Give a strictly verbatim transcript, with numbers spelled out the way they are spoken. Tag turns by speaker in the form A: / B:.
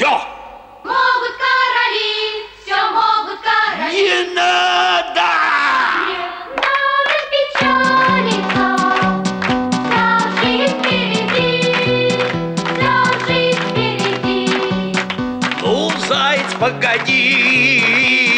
A: все.
B: Могут короли, все могут короли.
A: Не надо!
B: Не надо печалиться, вся жизнь впереди, вся жизнь впереди.
A: Ну, заяц, погоди.